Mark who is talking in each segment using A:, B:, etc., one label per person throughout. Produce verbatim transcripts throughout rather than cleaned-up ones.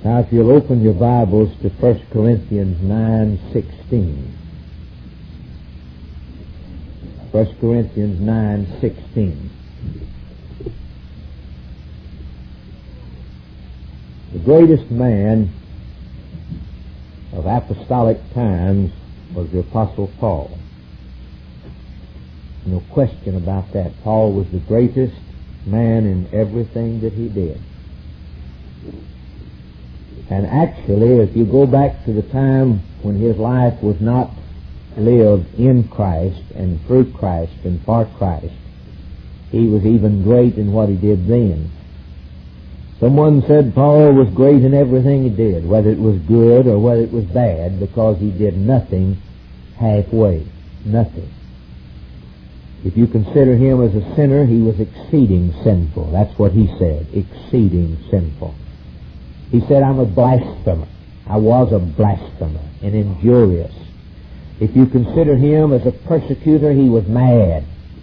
A: Now, if you'll open your Bibles to First Corinthians nine sixteen. First Corinthians nine sixteen. The greatest man of apostolic times was the Apostle Paul. No question about that. Paul was the greatest man in everything that he did. And actually, if you go back to the time when his life was not lived in Christ and through Christ and for Christ, he was even great in what he did then. Someone said Paul was great in everything he did, whether it was good or whether it was bad, because he did nothing halfway. Nothing. If you consider him as a sinner, he was exceeding sinful. That's what he said, exceeding sinful. He said, I'm a blasphemer. I was a blasphemer and injurious. If you consider him as a persecutor, he was mad.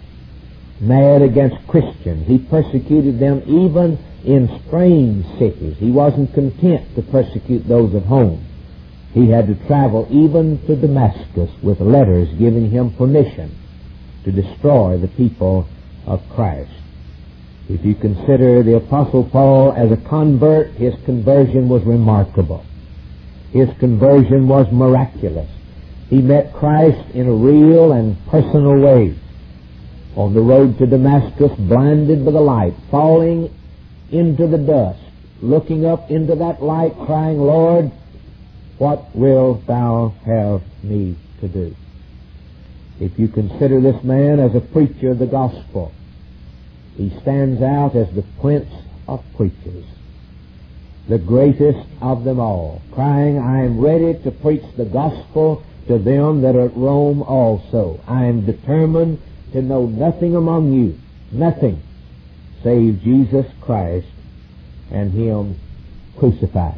A: Mad against Christians. He persecuted them even in strange cities. He wasn't content to persecute those at home. He had to travel even to Damascus with letters giving him permission to destroy the people of Christ. If you consider the Apostle Paul as a convert, his conversion was remarkable. His conversion was miraculous. He met Christ in a real and personal way. On the road to Damascus, blinded by the light, falling into the dust, looking up into that light, crying, Lord, what wilt thou have me to do? If you consider this man as a preacher of the gospel, he stands out as the prince of preachers, the greatest of them all, crying, I am ready to preach the gospel to them that are at Rome also. I am determined to know nothing among you, nothing, save Jesus Christ and Him crucified.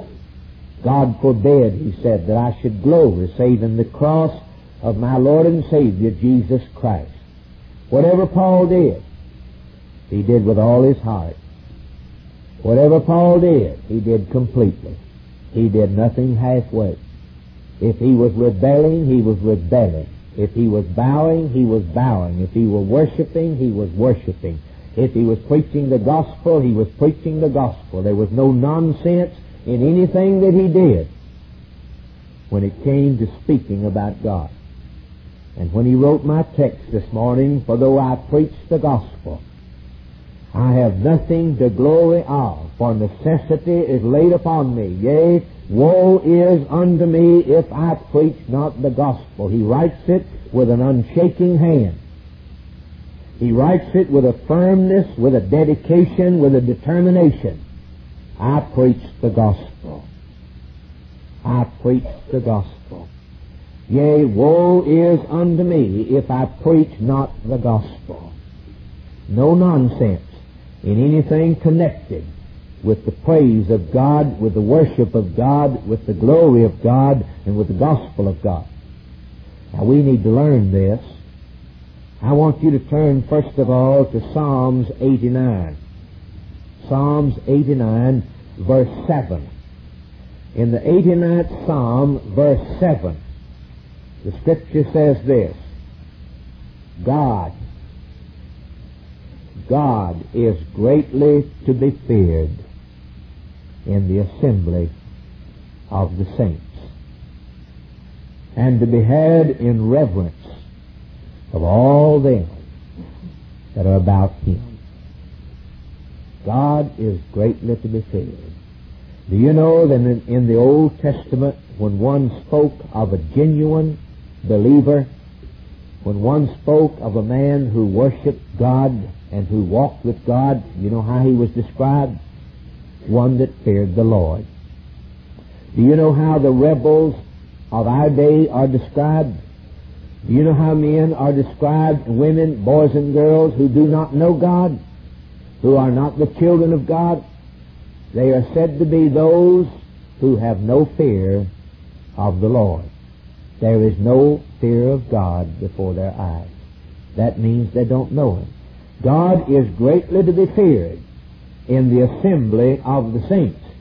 A: God forbid, he said, that I should glory save in the cross of my Lord and Savior, Jesus Christ. Whatever Paul did, he did with all his heart. Whatever Paul did, he did completely. He did nothing halfway. If he was rebelling, he was rebelling. If he was bowing, he was bowing. If he were worshiping, he was worshiping. If he was preaching the gospel, he was preaching the gospel. There was no nonsense in anything that he did when it came to speaking about God. And when he wrote my text this morning, for though I preach the gospel, I have nothing to glory of, for necessity is laid upon me. Yea, woe is unto me if I preach not the gospel. He writes it with an unshaking hand. He writes it with a firmness, with a dedication, with a determination. I preach the gospel. I preach the gospel. Yea, woe is unto me if I preach not the gospel. No nonsense in anything connected with the praise of God, with the worship of God, with the glory of God, and with the gospel of God. Now we need to learn this. I want you to turn first of all to Psalms eighty-nine. Psalms eighty-nine, verse seven. In the eighty-ninth Psalm, verse seven, the Scripture says this, God, God is greatly to be feared in the assembly of the saints, and to be had in reverence of all them that are about Him. God is greatly to be feared. Do you know that in, in the Old Testament, when one spoke of a genuine believer, when one spoke of a man who worshiped God and who walked with God, you know how he was described? One that feared the Lord. Do you know how the rebels of our day are described? Do you know how men are described, women, boys and girls who do not know God, who are not the children of God? They are said to be those who have no fear of the Lord. There is no fear of God before their eyes. That means they don't know Him. God is greatly to be feared in the assembly of the saints,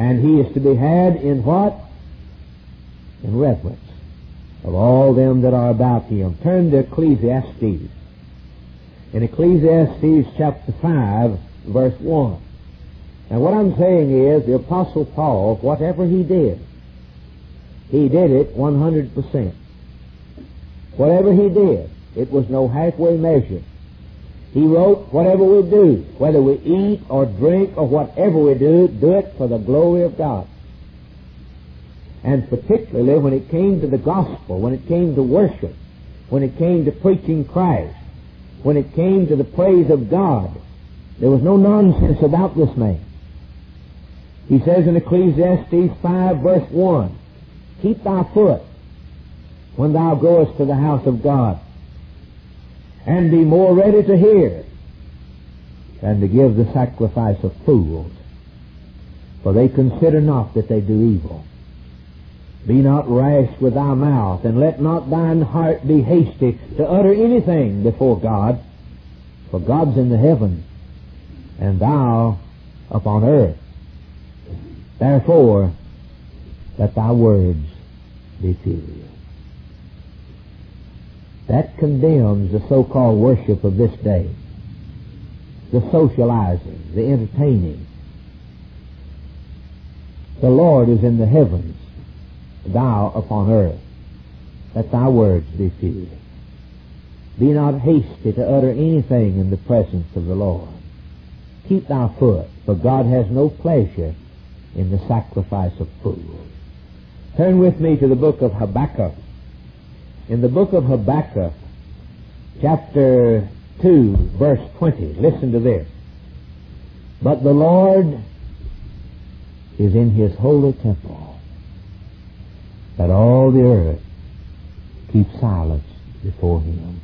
A: And he is to be had in what? In reverence of all them that are about him. Turn to Ecclesiastes. In Ecclesiastes chapter five, verse one. Now what I'm saying is, the Apostle Paul, whatever he did, he did it one hundred percent. Whatever he did, it was no halfway measure. He wrote, whatever we do, whether we eat or drink or whatever we do, do it for the glory of God. And particularly when it came to the gospel, when it came to worship, when it came to preaching Christ, when it came to the praise of God, there was no nonsense about this man. He says in Ecclesiastes five, verse one, keep thy foot when thou goest to the house of God, and be more ready to hear than to give the sacrifice of fools, for they consider not that they do evil. Be not rash with thy mouth, and let not thine heart be hasty to utter anything before God, for God's in the heavens, and thou upon earth. Therefore, let thy words be few. That condemns the so-called worship of this day, the socializing, the entertaining. The Lord is in the heavens, thou upon earth. Let thy words be few. Be not hasty to utter anything in the presence of the Lord. Keep thy foot, for God has no pleasure in the sacrifice of fools. Turn with me to the book of Habakkuk. In the book of Habakkuk, chapter two, verse twenty, listen to this. But the Lord is in his holy temple, that all the earth keep silence before him.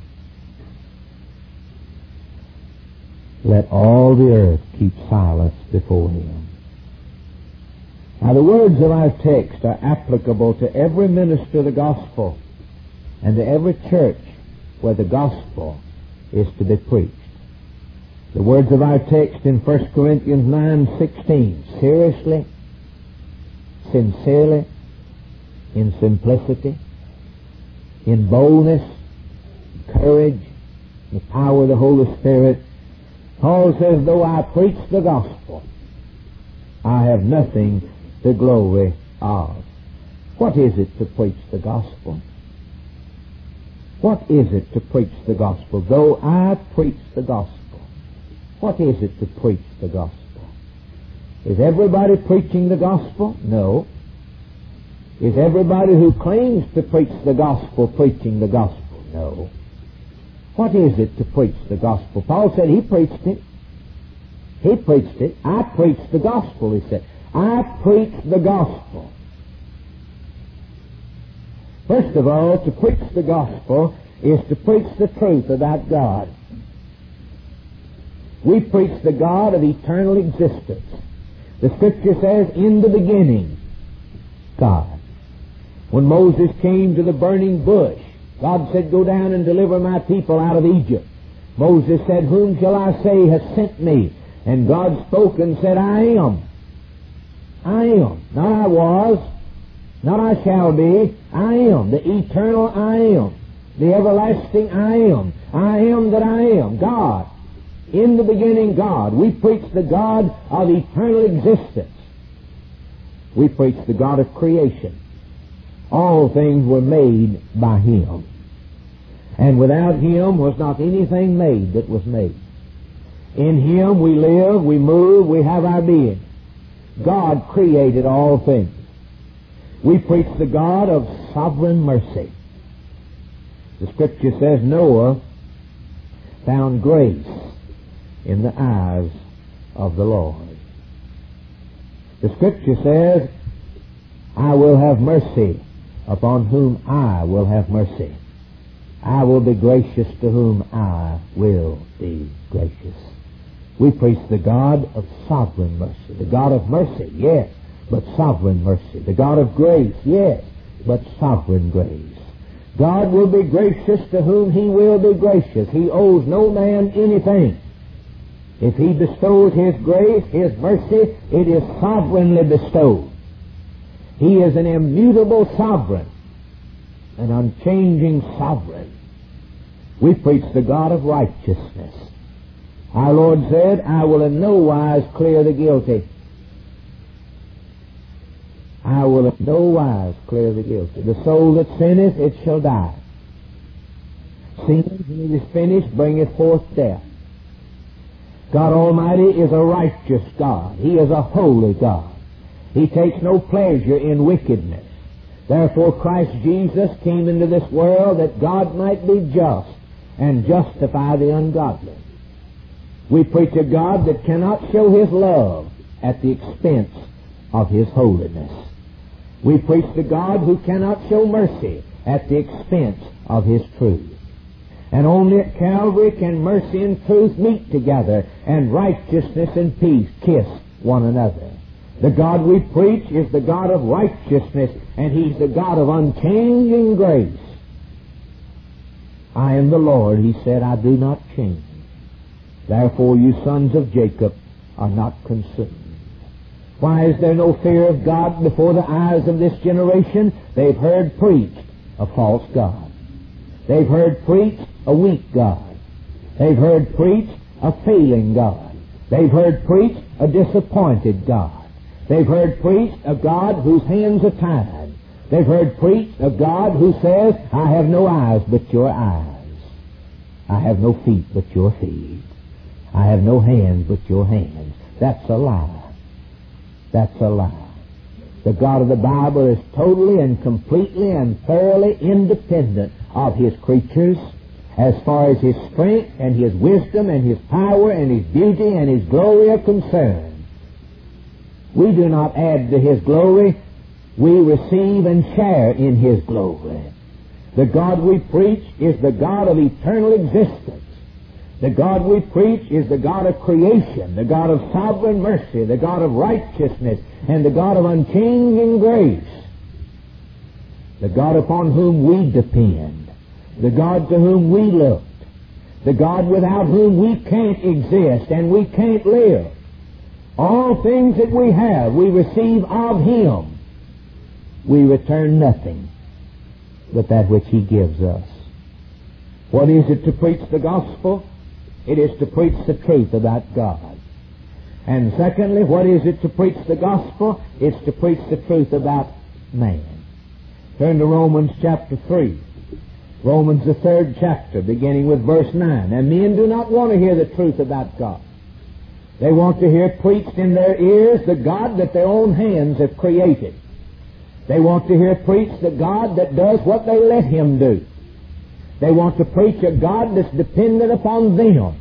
A: Let all the earth keep silence before him. Now the words of our text are applicable to every minister of the gospel and to every church where the gospel is to be preached. The words of our text in First Corinthians nine sixteen, seriously, sincerely, in simplicity, in boldness, courage, the power of the Holy Spirit. Paul says, though I preach the gospel, I have nothing to glory of. What is it to preach the gospel? What is it to preach the gospel? Though I preach the gospel, what is it to preach the gospel? Is everybody preaching the gospel? No. Is everybody who claims to preach the gospel preaching the gospel? No. What is it to preach the gospel? Paul said he preached it. He preached it. I preached the gospel, he said. I preach the gospel. First of all, to preach the gospel is to preach the truth about God. We preach the God of eternal existence. The Scripture says, in the beginning, God. When Moses came to the burning bush, God said, go down and deliver my people out of Egypt. Moses said, whom shall I say has sent me? And God spoke and said, I am. I am. Not I was. Not I shall be. I am. The eternal I am. The everlasting I am. I am that I am. God. In the beginning, God. We preach the God of eternal existence. We preach the God of creation. All things were made by Him. And without Him was not anything made that was made. In Him we live, we move, we have our being. God created all things. We preach the God of sovereign mercy. The Scripture says Noah found grace in the eyes of the Lord. The Scripture says, I will have mercy upon whom I will have mercy. I will be gracious to whom I will be gracious. We preach the God of sovereign mercy. The God of mercy, yes, but sovereign mercy. The God of grace, yes, but sovereign grace. God will be gracious to whom He will be gracious. He owes no man anything. If He bestows His grace, His mercy, it is sovereignly bestowed. He is an immutable sovereign, an unchanging sovereign. We preach the God of righteousness. Our Lord said, I will in no wise clear the guilty. I will in no wise clear the guilty. The soul that sinneth, it shall die. Sin, when it is finished, bringeth forth death. God Almighty is a righteous God. He is a holy God. He takes no pleasure in wickedness. Therefore Christ Jesus came into this world that God might be just and justify the ungodly. We preach a God that cannot show His love at the expense of His holiness. We preach the God who cannot show mercy at the expense of His truth. And only at Calvary can mercy and truth meet together, and righteousness and peace kiss one another. The God we preach is the God of righteousness, and He's the God of unchanging grace. I am the Lord, He said, I do not change. Therefore you sons of Jacob are not consumed. Why is there no fear of God before the eyes of this generation? They've heard preached a false God. They've heard preached a weak God. They've heard preached a failing God. They've heard preached a disappointed God. They've heard preached a God whose hands are tied. They've heard preached a God who says, I have no eyes but your eyes. I have no feet but your feet. I have no hands but your hands. That's a lie. That's a lie. The God of the Bible is totally and completely and thoroughly independent of His creatures as far as His strength and His wisdom and His power and His beauty and His glory are concerned. We do not add to His glory. We receive and share in His glory. The God we preach is the God of eternal existence. The God we preach is the God of creation, the God of sovereign mercy, the God of righteousness, and the God of unchanging grace. The God upon whom we depend, the God to whom we look, the God without whom we can't exist and we can't live. All things that we have, we receive of Him. We return nothing but that which He gives us. What is it to preach the gospel? It is to preach the truth about God. And secondly, what is it to preach the gospel? It's to preach the truth about man. Turn to Romans chapter three. Romans the third chapter, beginning with verse nine. And men do not want to hear the truth about God. They want to hear preached in their ears the God that their own hands have created. They want to hear preached the God that does what they let Him do. They want to preach a God that's dependent upon them.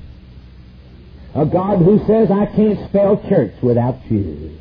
A: A God who says, I can't spell church without you.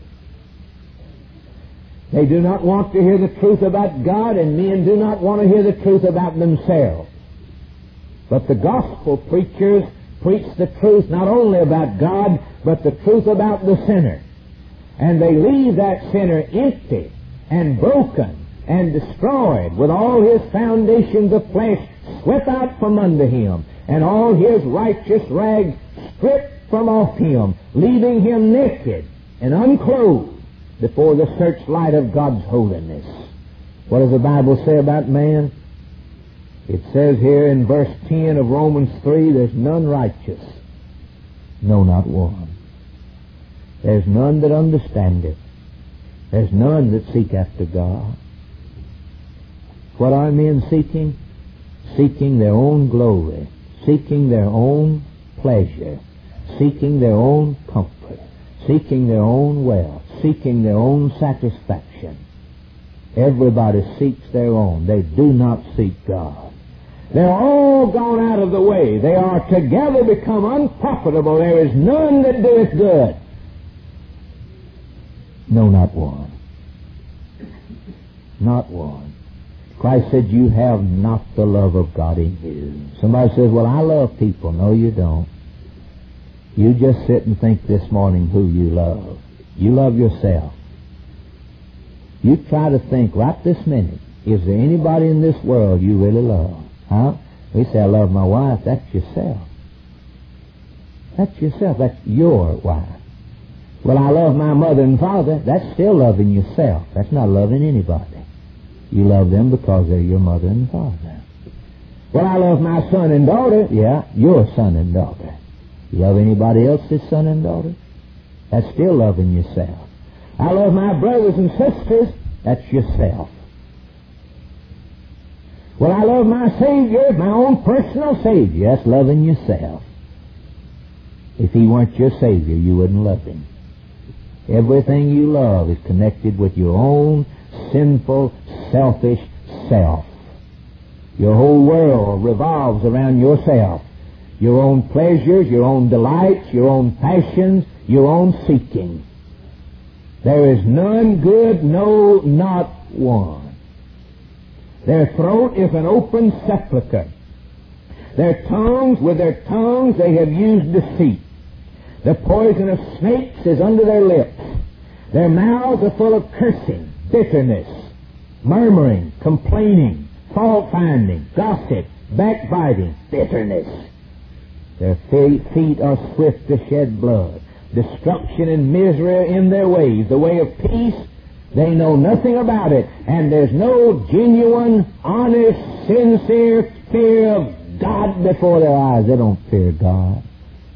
A: They do not want to hear the truth about God, and men do not want to hear the truth about themselves. But the gospel preachers preach the truth not only about God, but the truth about the sinner. And they leave that sinner empty and broken and destroyed, with all his foundations of flesh swept out from under him, and all his righteous rags stripped from off him, leaving him naked and unclothed before the searchlight of God's holiness. What does the Bible say about man? It says here in verse ten of Romans three, there's none righteous, no, not one. There's none that understandeth. There's none that seek after God. What are men seeking? Seeking their own glory, seeking their own pleasure, seeking their own comfort, seeking their own wealth, seeking their own satisfaction. Everybody seeks their own. They do not seek God. They're all gone out of the way. They are together become unprofitable. There is none that doeth good. No, not one. Not one. Christ said, you have not the love of God in you. Somebody says, well, I love people. No, you don't. You just sit and think this morning who you love. You love yourself. You try to think right this minute, is there anybody in this world you really love? Huh? We say, I love my wife. That's yourself. That's yourself. That's your wife. Well, I love my mother and father. That's still loving yourself. That's not loving anybody. You love them because they're your mother and father. Well, I love my son and daughter. Yeah, your son and daughter. You love anybody else's son and daughter? That's still loving yourself. I love my brothers and sisters. That's yourself. Well, I love my Savior, my own personal Savior. That's loving yourself. If He weren't your Savior, you wouldn't love Him. Everything you love is connected with your own sinful, selfish self. Your whole world revolves around yourself. Your own pleasures, your own delights, your own passions, your own seeking. There is none good, no, not one. Their throat is an open sepulchre. Their tongues, with their tongues they have used deceit. The poison of snakes is under their lips. Their mouths are full of cursing, bitterness, murmuring, complaining, fault-finding, gossip, backbiting, bitterness. Their feet are swift to shed blood. Destruction and misery are in their ways. The way of peace, they know nothing about it. And there's no genuine, honest, sincere fear of God before their eyes. They don't fear God.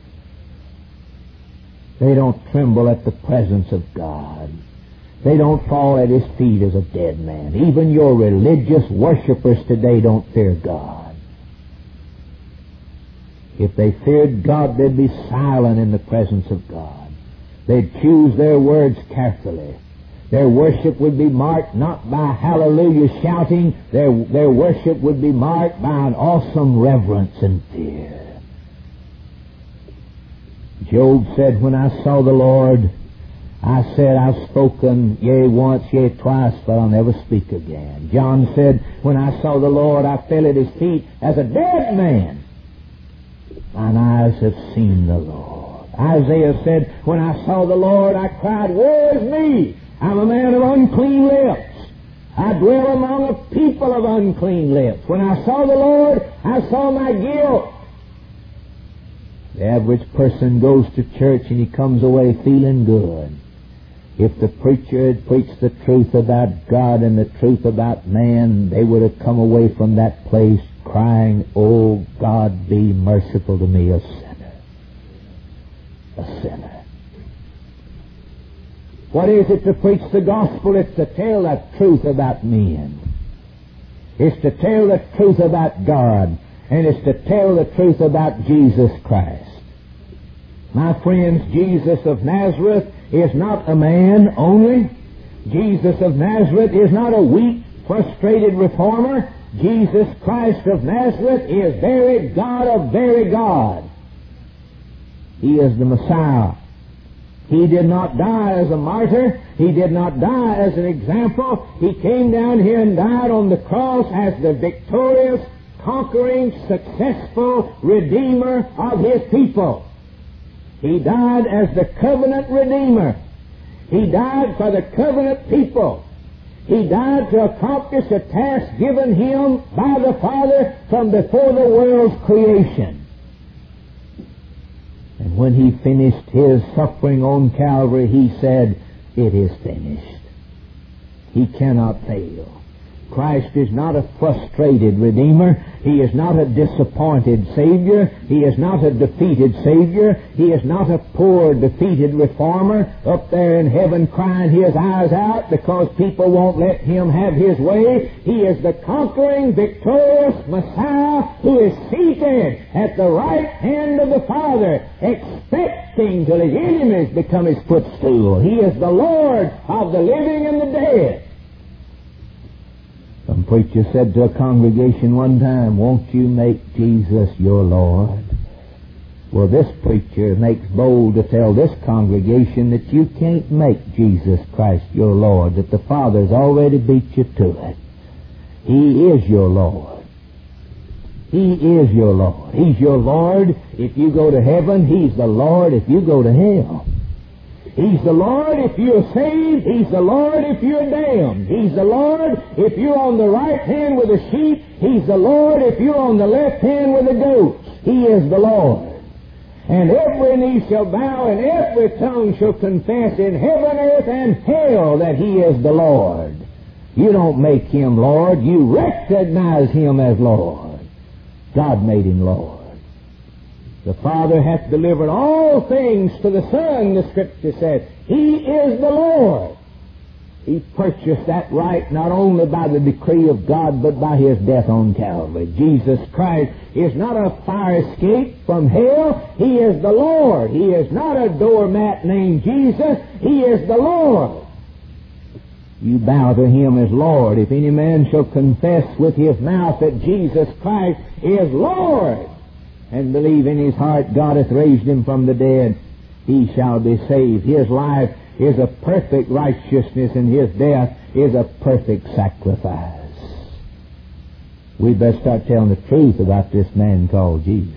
A: They don't tremble at the presence of God. They don't fall at His feet as a dead man. Even your religious worshipers today don't fear God. If they feared God, they'd be silent in the presence of God. They'd choose their words carefully. Their worship would be marked not by hallelujah shouting. Their, their worship would be marked by an awesome reverence and fear. Job said, when I saw the Lord, I said, I've spoken, yea, once, yea, twice, but I'll never speak again. John said, when I saw the Lord, I fell at His feet as a dead man. Mine eyes have seen the Lord. Isaiah said, when I saw the Lord, I cried, woe is me! I'm a man of unclean lips. I dwell among a people of unclean lips. When I saw the Lord, I saw my guilt. The average person goes to church and he comes away feeling good. If the preacher had preached the truth about God and the truth about man, they would have come away from that place crying, oh, God, be merciful to me, a sinner. A sinner. What is it to preach the gospel? It's to tell the truth about men. It's to tell the truth about God. And it's to tell the truth about Jesus Christ. My friends, Jesus of Nazareth is not a man only. Jesus of Nazareth is not a weak, frustrated reformer. Jesus Christ of Nazareth is very God of very God. He is the Messiah. He did not die as a martyr. He did not die as an example. He came down here and died on the cross as the victorious, conquering, successful Redeemer of His people. He died as the covenant Redeemer. He died for the covenant people. He died to accomplish a task given Him by the Father from before the world's creation. And when He finished His suffering on Calvary, He said, it is finished. He cannot fail. Christ is not a frustrated Redeemer. He is not a disappointed Savior. He is not a defeated Savior. He is not a poor, defeated reformer up there in heaven crying his eyes out because people won't let Him have His way. He is the conquering, victorious Messiah who is seated at the right hand of the Father, expecting till His enemies become His footstool. He is the Lord of the living and the dead. Some preacher said to a congregation one time, won't you make Jesus your Lord? Well, this preacher makes bold to tell this congregation that you can't make Jesus Christ your Lord, that the Father's already beat you to it. He is your Lord. He is your Lord. He's your Lord if you go to heaven. He's the Lord if you go to hell. He's the Lord if you're saved. He's the Lord if you're damned. He's the Lord if you're on the right hand with the sheep. He's the Lord if you're on the left hand with the goats. He is the Lord. And every knee shall bow, and every tongue shall confess in heaven, earth, and hell that He is the Lord. You don't make Him Lord. You recognize Him as Lord. God made Him Lord. The Father hath delivered all things to the Son, the Scripture says. He is the Lord. He purchased that right not only by the decree of God, but by His death on Calvary. Jesus Christ is not a fire escape from hell. He is the Lord. He is not a doormat named Jesus. He is the Lord. You bow to Him as Lord. If any man shall confess with his mouth that Jesus Christ is Lord, and believe in his heart God hath raised Him from the dead, he shall be saved. His life is a perfect righteousness, and His death is a perfect sacrifice. We best start telling the truth about this man called Jesus.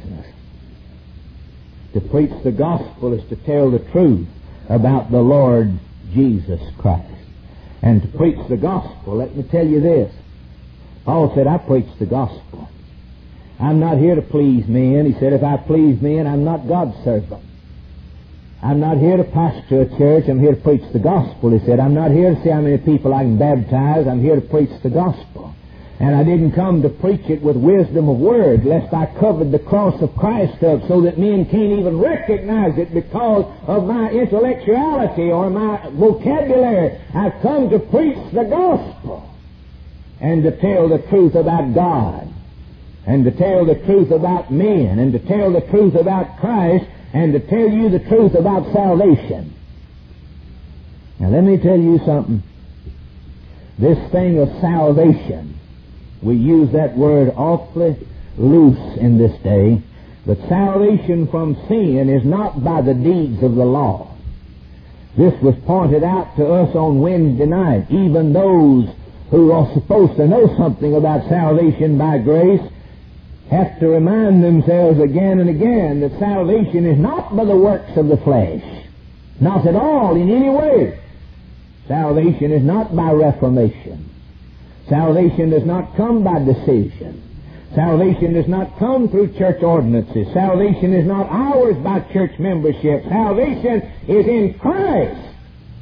A: To preach the gospel is to tell the truth about the Lord Jesus Christ. And to preach the gospel, let me tell you this. Paul said, I preach the gospel. I'm not here to please men. He said, if I please men, I'm not God's servant. I'm not here to pastor a church. I'm here to preach the gospel. He said, I'm not here to see how many people I can baptize. I'm here to preach the gospel. And I didn't come to preach it with wisdom of words, lest I covered the cross of Christ up so that men can't even recognize it because of my intellectuality or my vocabulary. I've come to preach the gospel and to tell the truth about God and to tell the truth about men and to tell the truth about Christ and to tell you the truth about salvation. Now let me tell you something. This thing of salvation, we use that word awfully loose in this day, but salvation from sin is not by the deeds of the law. This was pointed out to us on Wednesday night. Even those who are supposed to know something about salvation by grace have to remind themselves again and again that salvation is not by the works of the flesh. Not at all, in any way. Salvation is not by reformation. Salvation does not come by decision. Salvation does not come through church ordinances. Salvation is not ours by church membership. Salvation is in Christ.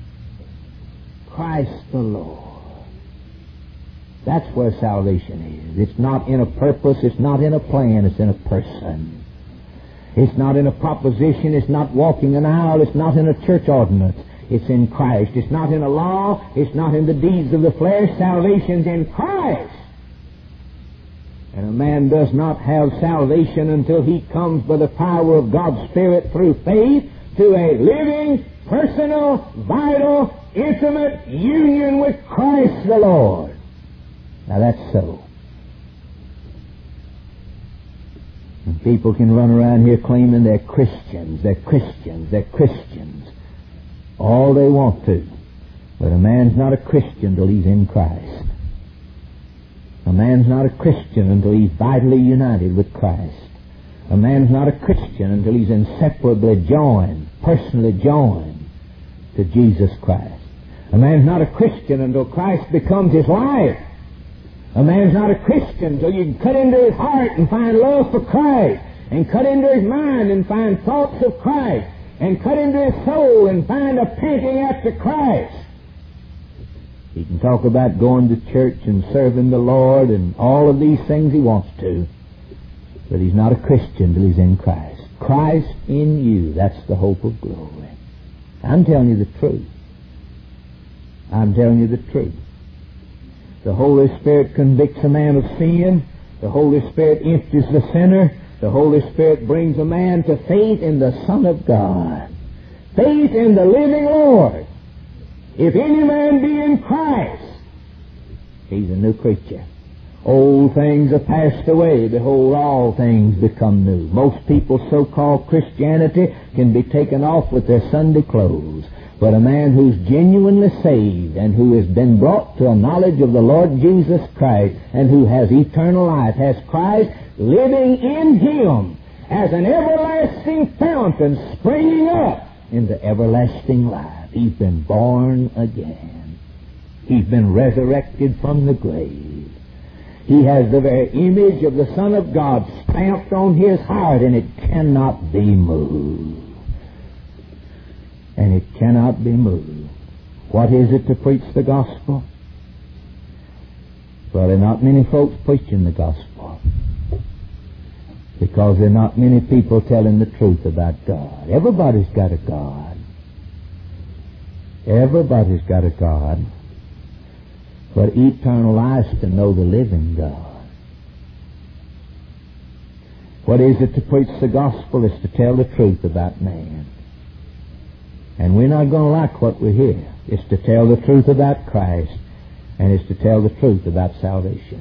A: Christ the Lord. That's where salvation is. It's not in a purpose, it's not in a plan, it's in a person. It's not in a proposition, it's not walking an aisle, it's not in a church ordinance. It's in Christ. It's not in a law, it's not in the deeds of the flesh. Salvation's in Christ. And a man does not have salvation until he comes by the power of God's Spirit through faith to a living, personal, vital, intimate union with Christ the Lord. Now that's so. And people can run around here claiming they're Christians, they're Christians, they're Christians. All they want to. But a man's not a Christian till he's in Christ. A man's not a Christian until he's vitally united with Christ. A man's not a Christian until he's inseparably joined, personally joined to Jesus Christ. A man's not a Christian until Christ becomes his life. A man's not a Christian until you can cut into his heart and find love for Christ, and cut into his mind and find thoughts of Christ, and cut into his soul and find a panting after Christ. He can talk about going to church and serving the Lord and all of these things he wants to, but he's not a Christian till he's in Christ. Christ in you, that's the hope of glory. I'm telling you the truth. I'm telling you the truth. The Holy Spirit convicts a man of sin. The Holy Spirit empties the sinner. The Holy Spirit brings a man to faith in the Son of God. Faith in the living Lord. If any man be in Christ, he's a new creature. Old things are passed away. Behold, all things become new. Most people's so-called Christianity can be taken off with their Sunday clothes. But a man who's genuinely saved and who has been brought to a knowledge of the Lord Jesus Christ and who has eternal life, has Christ living in him as an everlasting fountain springing up into everlasting life. He's been born again. He's been resurrected from the grave. He has the very image of the Son of God stamped on his heart, and it cannot be moved. And it cannot be moved. What is it to preach the gospel? Well, there are not many folks preaching the gospel, because there are not many people telling the truth about God. Everybody's got a God. Everybody's got a God. But eternal life is to know the living God. What is it to preach the gospel? Is to tell the truth about man. And we're not going to like what we hear. It's to tell the truth about Christ, and it's to tell the truth about salvation.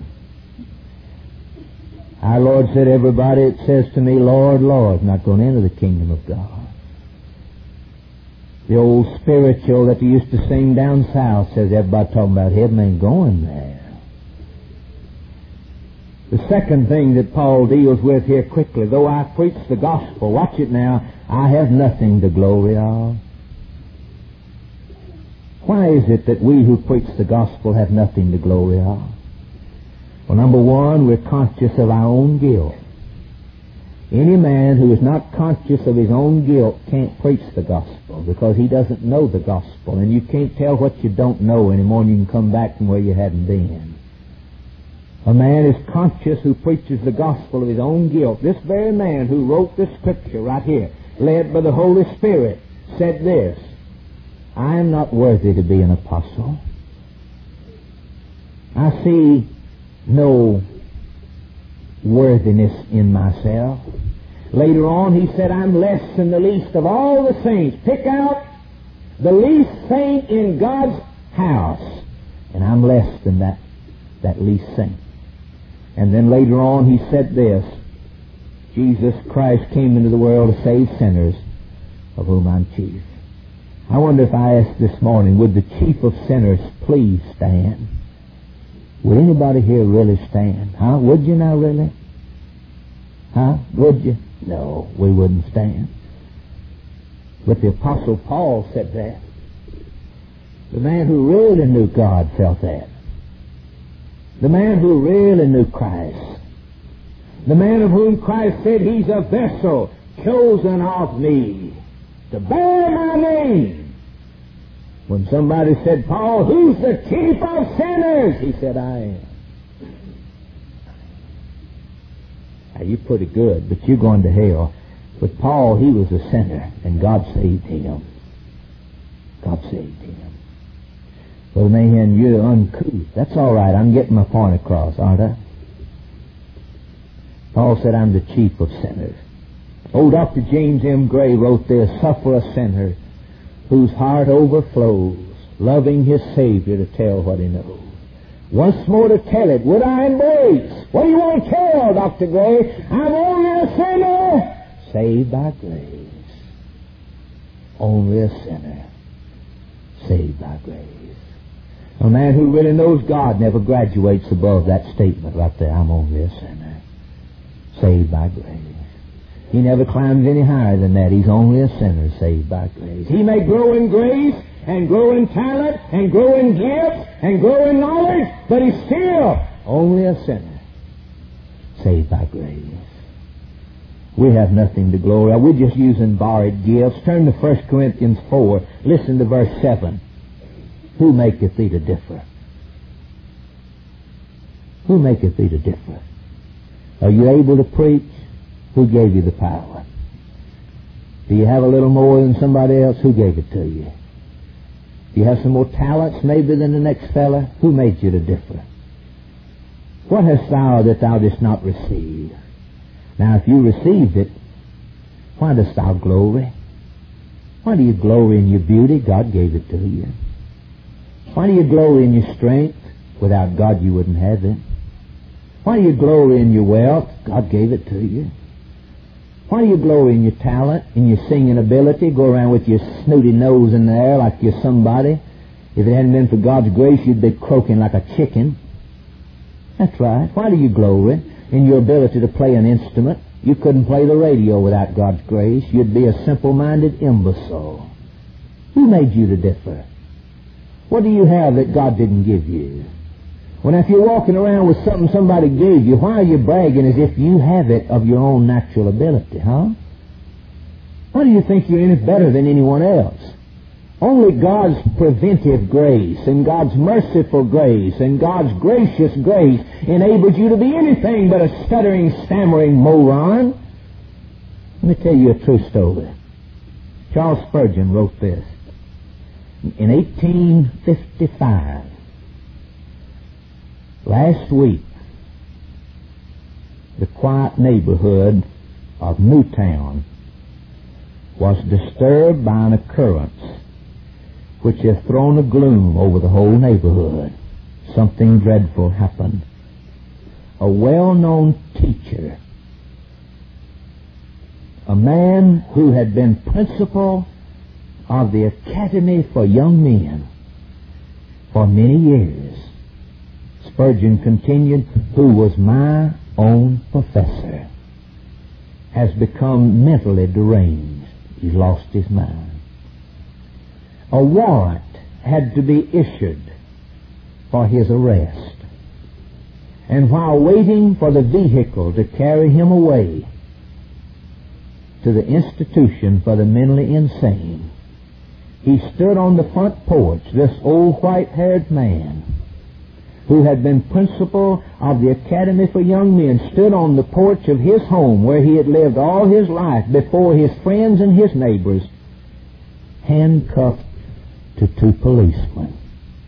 A: Our Lord said, everybody that says to me, Lord, Lord, not going to enter the kingdom of God. The old spiritual that they used to sing down south says everybody talking about heaven ain't going there. The second thing that Paul deals with here quickly, though I preach the gospel, watch it now, I have nothing to glory of. Why is it that we who preach the gospel have nothing to glory of? Well, number one, we're conscious of our own guilt. Any man who is not conscious of his own guilt can't preach the gospel, because he doesn't know the gospel, and you can't tell what you don't know anymore, and you can come back from where you hadn't been. A man is conscious who preaches the gospel of his own guilt. This very man who wrote this scripture right here, led by the Holy Spirit, said this, I am not worthy to be an apostle. I see no worthiness in myself. Later on he said, I'm less than the least of all the saints. Pick out the least saint in God's house, and I'm less than that, that least saint. And then later on he said this, Jesus Christ came into the world to save sinners, of whom I'm chief. I wonder if I asked this morning, would the chief of sinners please stand? Would anybody here really stand? Huh? Would you now really? Huh? Would you? No, we wouldn't stand. But the Apostle Paul said that. The man who really knew God felt that. The man who really knew Christ. The man of whom Christ said, he's a vessel chosen of me to bear my name. When somebody said, Paul, who's the chief of sinners? He said, I am. Now, you're pretty good, but you're going to hell. But Paul, he was a sinner, and God saved him. God saved him. Well, man, you're uncouth. That's all right. I'm getting my point across, aren't I? Paul said, I'm the chief of sinners. Old Doctor James M. Gray wrote this, suffer a sinner whose heart overflows, loving his Savior to tell what he knows. Once more to tell it, would I embrace? What do you want to tell, Doctor Gray? I'm only a sinner, saved by grace. Only a sinner, saved by grace. A man who really knows God never graduates above that statement right there, I'm only a sinner, saved by grace. He never climbs any higher than that. He's only a sinner saved by grace. He may grow in grace and grow in talent and grow in gifts and grow in knowledge, but he's still only a sinner saved by grace. We have nothing to glory. We're just using borrowed gifts. Turn to First Corinthians four. Listen to verse seven. Who maketh thee to differ? Who maketh thee to differ? Are you able to preach? Who gave you the power? Do you have a little more than somebody else? Who gave it to you? Do you have some more talents maybe than the next fella? Who made you to differ? What hast thou that thou didst not receive? Now, if you received it, why dost thou glory? Why do you glory in your beauty? God gave it to you. Why do you glory in your strength? Without God, you wouldn't have it. Why do you glory in your wealth? God gave it to you. Why do you glory in your talent, in your singing ability? Go around with your snooty nose in the air like you're somebody. If it hadn't been for God's grace, you'd be croaking like a chicken. That's right. Why do you glory in your ability to play an instrument? You couldn't play the radio without God's grace. You'd be a simple-minded imbecile. Who made you to differ? What do you have that God didn't give you? Well, now, if you're walking around with something somebody gave you, why are you bragging as if you have it of your own natural ability, huh? Why do you think you're any better than anyone else? Only God's preventive grace and God's merciful grace and God's gracious grace enables you to be anything but a stuttering, stammering moron. Let me tell you a true story. Charles Spurgeon wrote this. In eighteen fifty-five, last week, the quiet neighborhood of Newtown was disturbed by an occurrence which has thrown a gloom over the whole neighborhood. Something dreadful happened. A well-known teacher, a man who had been principal of the Academy for Young Men for many years, Spurgeon continued, who was my own professor, has become mentally deranged. He's lost his mind. A warrant had to be issued for his arrest. And while waiting for the vehicle to carry him away to the institution for the mentally insane, he stood on the front porch, this old white-haired man who had been principal of the Academy for Young Men, stood on the porch of his home where he had lived all his life before his friends and his neighbors, handcuffed to two policemen.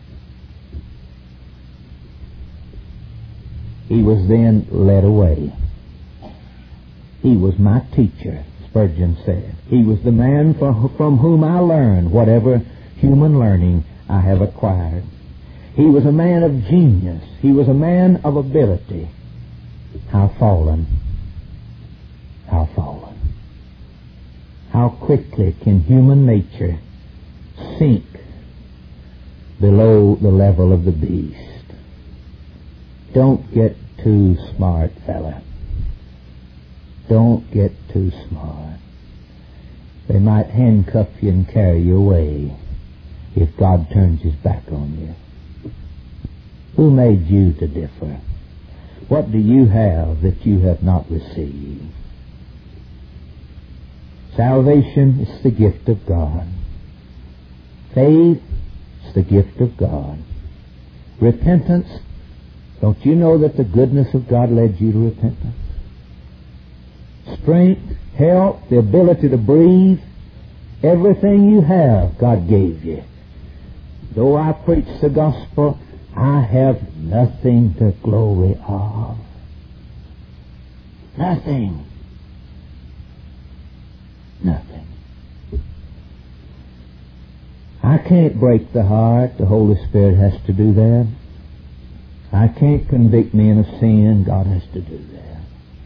A: He was then led away. He was my teacher, Spurgeon said. He was the man from whom I learned whatever human learning I have acquired. He was a man of genius. He was a man of ability. How fallen. How fallen. How quickly can human nature sink below the level of the beast. Don't get too smart, fella. Don't get too smart. They might handcuff you and carry you away if God turns his back on you. Who made you to differ? What do you have that you have not received? Salvation is the gift of God. Faith is the gift of God. Repentance, don't you know that the goodness of God led you to repentance? Strength, health, the ability to breathe, everything you have, God gave you. Though I preach the gospel, I have nothing to glory of. Nothing. Nothing. I can't break the heart. The Holy Spirit has to do that. I can't convict men of sin. God has to do that.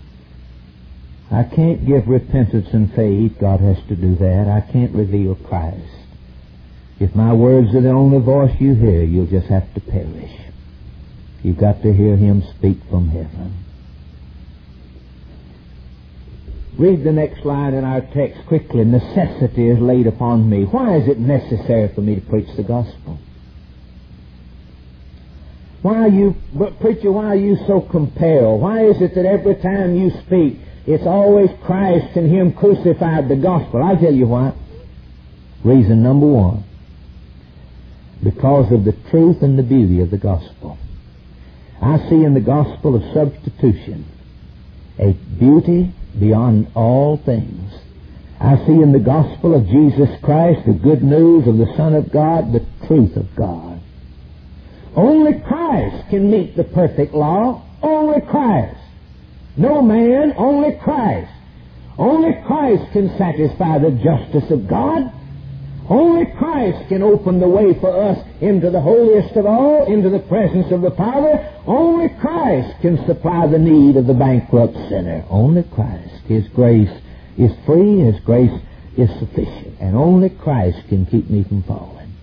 A: I can't give repentance and faith. God has to do that. I can't reveal Christ. If my words are the only voice you hear, you'll just have to perish. You've got to hear him speak from heaven. Read the next line in our text quickly. Necessity is laid upon me. Why is it necessary for me to preach the gospel? Why are you, but preacher, why are you so compelled? Why is it that every time you speak, it's always Christ and him crucified, the gospel? I'll tell you why. Reason number one. Because of the truth and the beauty of the gospel. I see in the gospel of substitution a beauty beyond all things. I see in the gospel of Jesus Christ the good news of the Son of God, the truth of God. Only Christ can meet the perfect law. Only Christ. No man, only Christ. Only Christ can satisfy the justice of God. Only Christ can open the way for us into the holiest of all, into the presence of the Father. Only Christ can supply the need of the bankrupt sinner. Only Christ. His grace is free. His grace is sufficient. And only Christ can keep me from falling.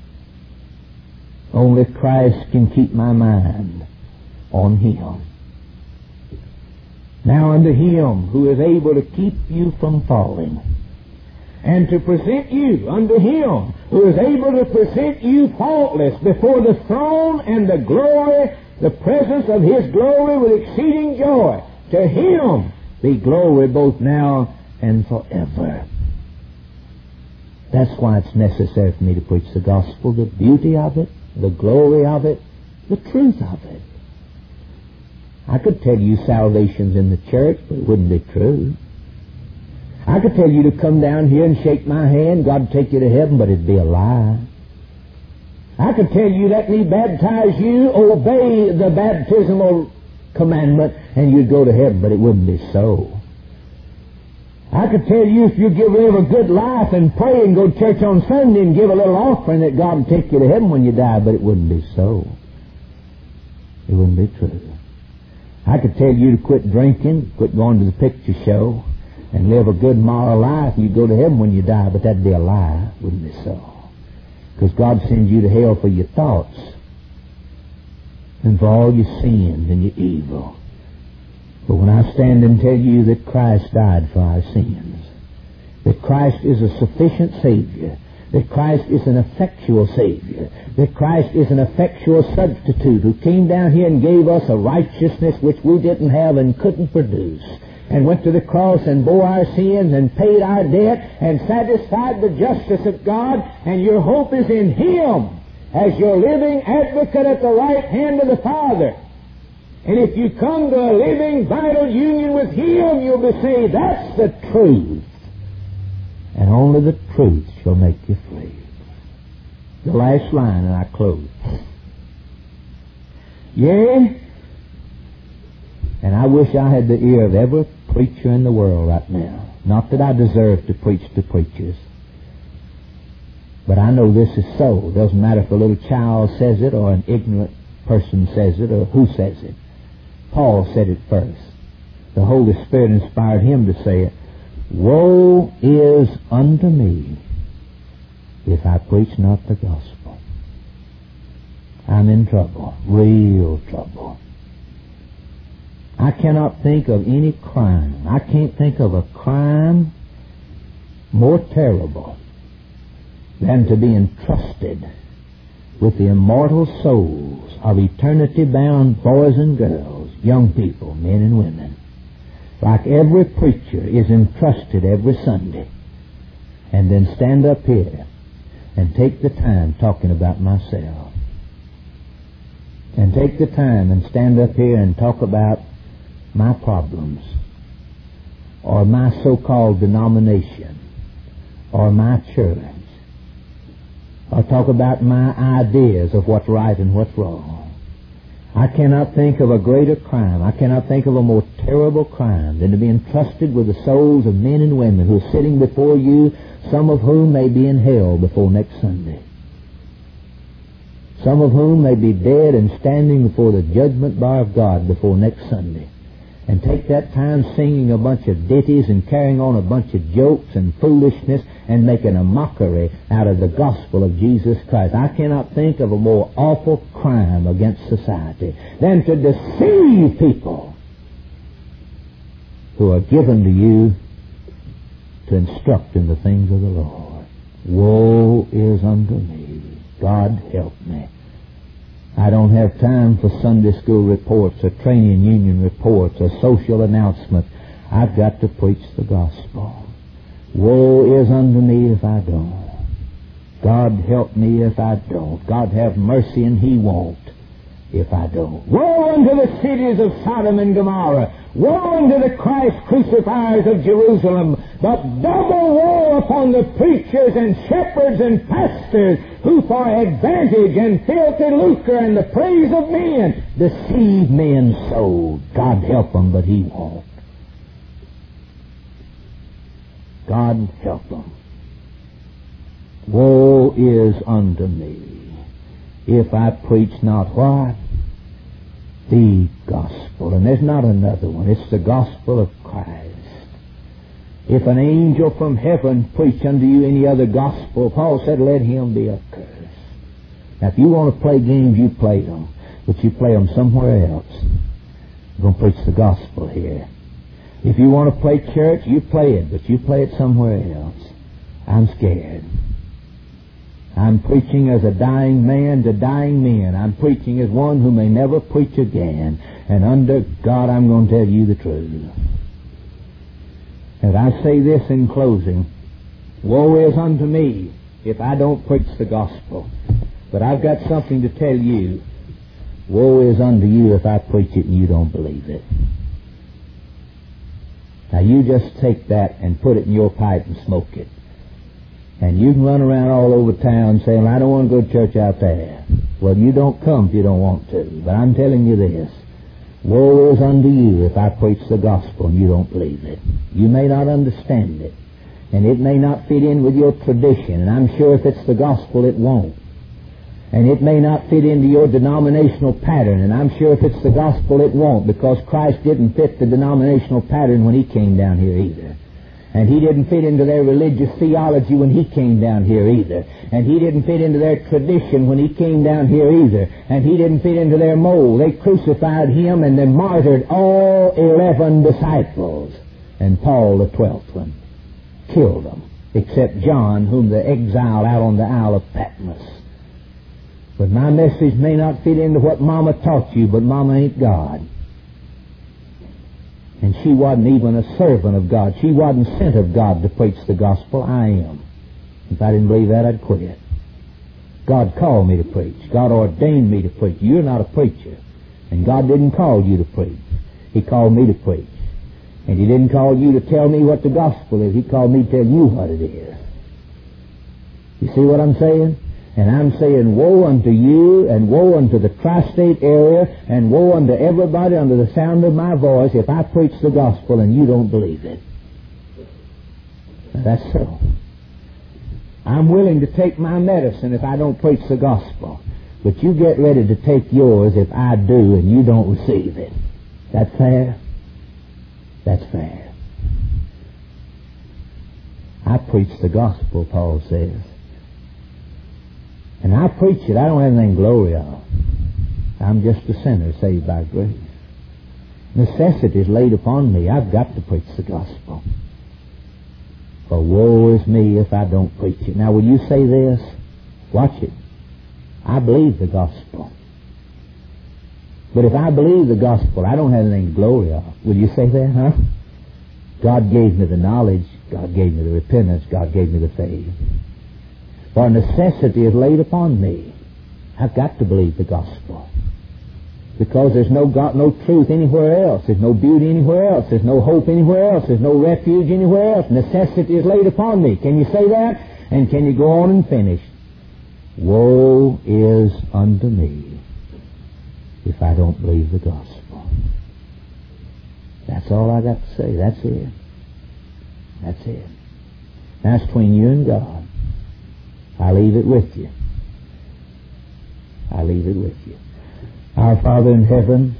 A: Only Christ can keep my mind on him. Now unto him who is able to keep you from falling, and to present you unto him who is able to present you faultless before the throne and the glory the presence of His glory with exceeding joy. To Him be glory both now and forever. That's why it's necessary for me to preach the gospel, the beauty of it, the glory of it, the truth of it. I could tell you salvation's in the church, but it wouldn't be true. I could tell you to come down here and shake my hand, God would take you to heaven, but it'd be a lie. I could tell you, let me baptize you, obey the baptismal commandment, and you'd go to heaven, but it wouldn't be so. I could tell you, if you give live a good life and pray and go to church on Sunday and give a little offering, that God would take you to heaven when you die, but it wouldn't be so. It wouldn't be true. I could tell you to quit drinking, quit going to the picture show, and live a good moral life, and you go to heaven when you die, but that'd be a lie. It wouldn't be so. Because God sends you to hell for your thoughts and for all your sins and your evil. But when I stand and tell you that Christ died for our sins, that Christ is a sufficient Savior, that Christ is an effectual Savior, that Christ is an effectual substitute who came down here and gave us a righteousness which we didn't have and couldn't produce, and went to the cross and bore our sins and paid our debt and satisfied the justice of God, and your hope is in Him as your living advocate at the right hand of the Father. And if you come to a living, vital union with Him, you'll be saved. That's the truth. And only the truth shall make you free. The last line, and I close. Yea, and I wish I had the ear of every preacher in the world right now. Not that I deserve to preach to preachers, but I know this is so. It doesn't matter if a little child says it or an ignorant person says it or who says it. Paul said it first. The Holy Spirit inspired him to say it. Woe is unto me if I preach not the gospel. I'm in trouble, real trouble. I cannot think of any crime. I can't think of a crime more terrible than to be entrusted with the immortal souls of eternity-bound boys and girls, young people, men and women, like every preacher is entrusted every Sunday, and then stand up here and take the time talking about myself, and take the time and stand up here and talk about my problems, or my so-called denomination, or my church, or talk about my ideas of what's right and what's wrong. I cannot think of a greater crime. I cannot think of a more terrible crime than to be entrusted with the souls of men and women who are sitting before you, some of whom may be in hell before next Sunday. Some of whom may be dead and standing before the judgment bar of God before next Sunday. And take that time singing a bunch of ditties and carrying on a bunch of jokes and foolishness and making a mockery out of the gospel of Jesus Christ. I cannot think of a more awful crime against society than to deceive people who are given to you to instruct in the things of the Lord. Woe is unto me. God help me. I don't have time for Sunday school reports or training union reports or social announcements. I've got to preach the gospel. Woe is unto me if I don't. God help me if I don't. God have mercy, and He won't if I don't. Woe unto the cities of Sodom and Gomorrah. Woe unto the Christ crucifiers of Jerusalem. But double woe upon the preachers and shepherds and pastors who for advantage and filthy lucre and the praise of men deceive men so. God help them, but He won't. God help them. Woe is unto me if I preach not what? The gospel. And there's not another one. It's the gospel of Christ. If an angel from heaven preach unto you any other gospel, Paul said, let him be accursed. Now, if you want to play games, you play them. But you play them somewhere else. I'm going to preach the gospel here. If you want to play church, you play it. But you play it somewhere else. I'm scared. I'm preaching as a dying man to dying men. I'm preaching as one who may never preach again. And under God, I'm going to tell you the truth. And I say this in closing. Woe is unto me if I don't preach the gospel. But I've got something to tell you. Woe is unto you if I preach it and you don't believe it. Now you just take that and put it in your pipe and smoke it. And you can run around all over town saying, I don't want to go to church out there. Well, you don't come if you don't want to. But I'm telling you this. Woe is unto you if I preach the gospel and you don't believe it. You may not understand it. And it may not fit in with your tradition. And I'm sure if it's the gospel, it won't. And it may not fit into your denominational pattern. And I'm sure if it's the gospel, it won't. Because Christ didn't fit the denominational pattern when He came down here either. And He didn't fit into their religious theology when He came down here either. And He didn't fit into their tradition when He came down here either. And He didn't fit into their mold. They crucified Him and then martyred all eleven disciples. And Paul, the twelfth one, killed them. Except John, whom they exiled out on the Isle of Patmos. But my message may not fit into what Mama taught you, but Mama ain't God. And she wasn't even a servant of God. She wasn't sent of God to preach the gospel. I am. If I didn't believe that, I'd quit. God called me to preach. God ordained me to preach. You're not a preacher. And God didn't call you to preach. He called me to preach. And He didn't call you to tell me what the gospel is. He called me to tell you what it is. You see what I'm saying? And I'm saying, woe unto you, and woe unto the tri-state area, and woe unto everybody under the sound of my voice if I preach the gospel and you don't believe it. Now, that's so. I'm willing to take my medicine if I don't preach the gospel. But you get ready to take yours if I do and you don't receive it. That fair? That's fair. I preach the gospel, Paul says. And I preach it. I don't have anything glory of. I'm just a sinner saved by grace. Necessity is laid upon me. I've got to preach the gospel. For woe is me if I don't preach it. Now, will you say this? Watch it. I believe the gospel. But if I believe the gospel, I don't have anything glory of. Will you say that, huh? God gave me the knowledge. God gave me the repentance. God gave me the faith. For necessity is laid upon me. I've got to believe the gospel. Because there's no God, no truth anywhere else. There's no beauty anywhere else. There's no hope anywhere else. There's no refuge anywhere else. Necessity is laid upon me. Can you say that? And can you go on and finish? Woe is unto me if I don't believe the gospel. That's all I got to say. That's it. That's it. That's between you and God. I leave it with you. I leave it with you. Our Father in heaven,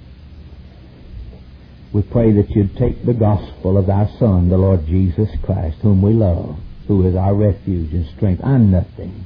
A: we pray that you'd take the gospel of thy Son, the Lord Jesus Christ, whom we love, who is our refuge and strength. I'm nothing,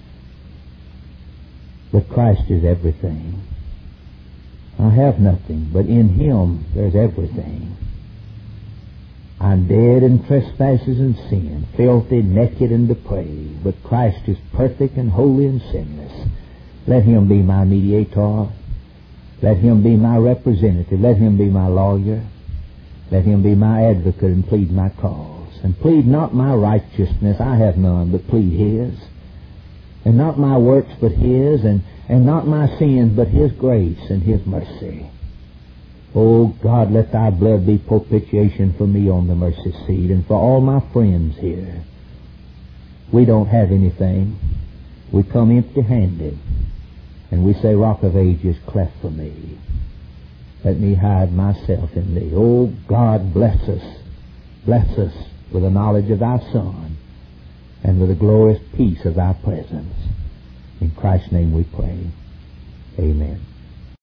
A: but Christ is everything. I have nothing, but in Him there's everything. I'm dead in trespasses and sin, filthy, naked, and depraved, but Christ is perfect and holy and sinless. Let Him be my mediator. Let Him be my representative. Let Him be my lawyer. Let Him be my advocate and plead my cause. And plead not my righteousness, I have none, but plead His. And not my works, but His, and, and not my sins, but His grace and His mercy. Oh, God, let thy blood be propitiation for me on the mercy seat and for all my friends here. We don't have anything. We come empty-handed. And we say, Rock of Ages, cleft for me. Let me hide myself in Thee. Oh, God, bless us. Bless us with the knowledge of Thy Son and with the glorious peace of Thy presence. In Christ's name we pray. Amen.